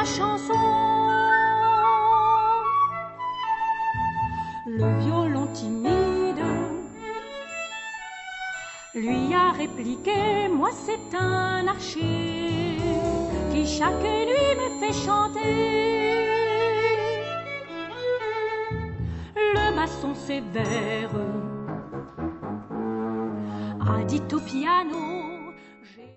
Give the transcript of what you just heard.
chanson. Le violon timide lui a répliqué: moi c'est un archer qui chaque nuit me fait chanter. Le basson sévère a dit au piano: